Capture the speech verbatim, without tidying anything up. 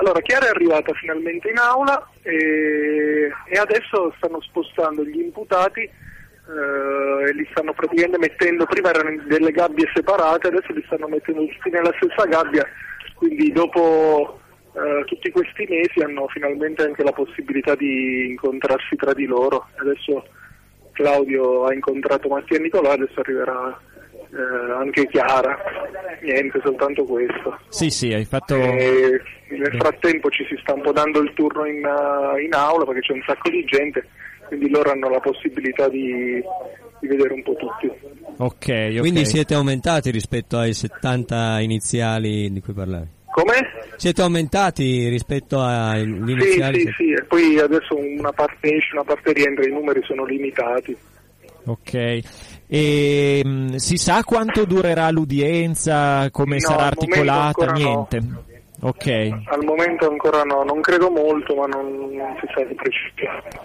Allora, Chiara è arrivata finalmente in aula e, e adesso stanno spostando gli imputati eh, e li stanno praticamente mettendo, prima erano in delle gabbie separate, adesso li stanno mettendo tutti nella stessa gabbia, quindi dopo eh, tutti questi mesi hanno finalmente anche la possibilità di incontrarsi tra di loro. Adesso Claudio ha incontrato Mattia e Nicolò, adesso arriverà Eh, anche Chiara, niente, soltanto questo. Sì, sì, hai fatto... E nel frattempo ci si sta un po' dando il turno in, uh, in aula perché c'è un sacco di gente, quindi loro hanno la possibilità di, di vedere un po' tutti. Ok, ok. Quindi siete aumentati rispetto ai settanta iniziali di cui parlavi? Come? Siete aumentati rispetto agli iniziali? Sì, sì, sì, e poi adesso una parte esce, una parte rientra, i numeri sono limitati. Ok, e mh, si sa quanto durerà l'udienza, come No, sarà al momento articolata? ancora no. Niente. Ok. Al momento ancora no, non credo molto, ma non, non si sa di preciso.